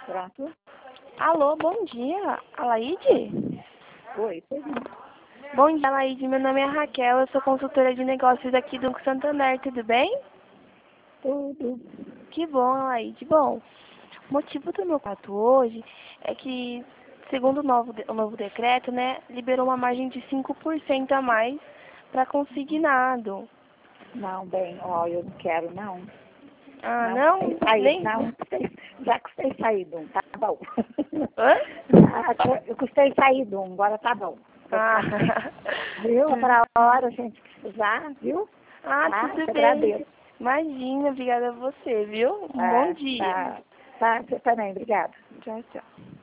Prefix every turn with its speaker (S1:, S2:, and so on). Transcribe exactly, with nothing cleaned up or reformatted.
S1: Pronto.
S2: Alô, bom dia. Alaide?
S1: Oi, pois não.
S2: Bom dia, Alaide. Meu nome é Raquel, eu sou consultora de negócios aqui do Banco Santander, tudo bem?
S1: Tudo.
S2: Que bom, Alaide. Bom, o motivo do meu contato hoje é que, segundo o novo, de- o novo decreto, né, liberou uma margem de cinco por cento a mais para consignado.
S1: Não, bem, ó, eu não quero, não.
S2: Ah,
S1: Não
S2: não?
S1: custei sair,
S2: Nem...
S1: não custei, já custei sair de um, tá bom.
S2: Hã?
S1: Ah, eu custei sair de um, agora tá bom. Vou
S2: Ah,
S1: ficar sem. Viu? Para a hora a gente precisar, viu?
S2: ah,
S1: Tá?
S2: tudo
S1: Te
S2: bem.
S1: agradeço.
S2: Imagina, obrigada a você, viu? Um bom
S1: Ah,
S2: dia.
S1: tá. Tá, você também, obrigada.
S2: Tchau, tchau.